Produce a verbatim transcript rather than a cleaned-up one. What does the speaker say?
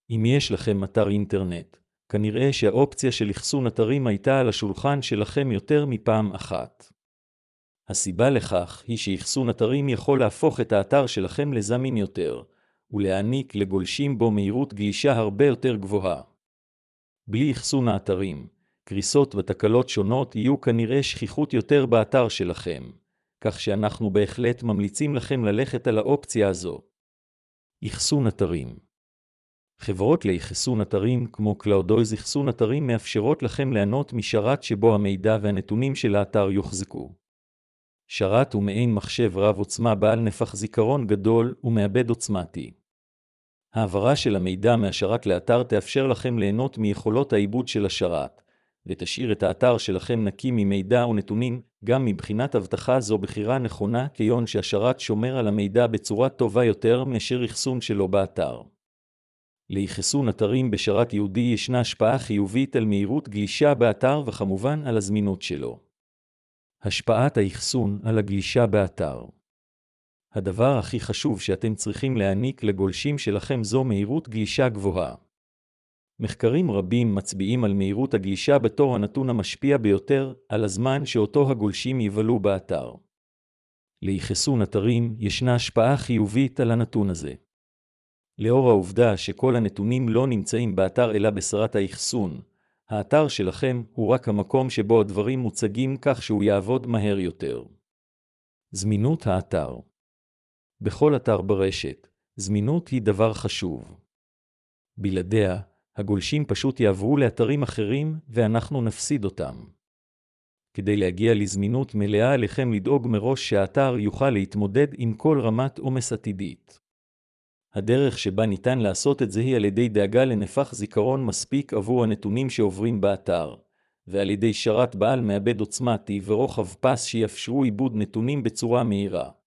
אם יש לכם אתר אינטרנט, כנראה שהאופציה של אחסון אתרים הייתה על השולחן שלכם יותר מפעם אחת. הסיבה לכך היא שאחסון אתרים יכול להפוך את האתר שלכם לזמין יותר, ולהעניק לגולשים בו מהירות גלישה הרבה יותר גבוהה. בלי אחסון האתרים, קריסות ותקלות שונות יהיו כנראה שכיחות יותר באתר שלכם, כך שאנחנו בהחלט ממליצים לכם ללכת על האופציה הזו. אחסון אתרים. חברות לאחסון אתרים כמו Cloudways אחסון אתרים מאפשרות לכם ליהנות משרת שבו המידע והנתונים של האתר יוחזקו. שרת הוא מעין מחשב רב עוצמה בעל נפח זיכרון גדול ומעבד עוצמתי. העברה של המידע מהשרת לאתר תאפשר לכם ליהנות מיכולות העיבוד של השרת, ותשאיר את האתר שלכם נקי ממידע ונתונים. גם מבחינת הבטחה זו בחירה נכונה, כיון שהשרת שומר על המידע בצורה טובה יותר מאשר אחסון שלו באתר. לאחסון אתרים בשרת ייעודי ישנה השפעה חיובית על מהירות גלישה באתר וכמובן על הזמינות שלו. השפעת האחסון על הגלישה באתר. הדבר הכי חשוב שאתם צריכים להעניק לגולשים שלכם זו מהירות גלישה גבוהה. מחקרים רבים מצביעים על מהירות הגלישה בתור הנתון המשפיע ביותר על הזמן שאותו הגולשים יבלו באתר. לאחסון אתרים ישנה השפעה חיובית על הנתון הזה. לאור העובדה שכל הנתונים לא נמצאים באתר אלא בשרת האחסון, האתר שלכם הוא רק המקום שבו הדברים מוצגים כך שהוא יעבוד מהר יותר. זמינות האתר. בכל אתר ברשת, זמינות היא דבר חשוב. בלעדיה, הגולשים פשוט יעברו לאתרים אחרים ואנחנו נפסיד אותם. כדי להגיע לזמינות מלאה עליכם לדאוג מראש שהאתר יוכל להתמודד עם כל רמת עומס עתידית. הדרך שבה ניתן לעשות את זה היא על ידי דאגה לנפח זיכרון מספיק עבור הנתונים שעוברים באתר, ועל ידי שרת בעל מעבד עוצמתי ורוחב פס שיאפשרו עיבוד נתונים בצורה מהירה.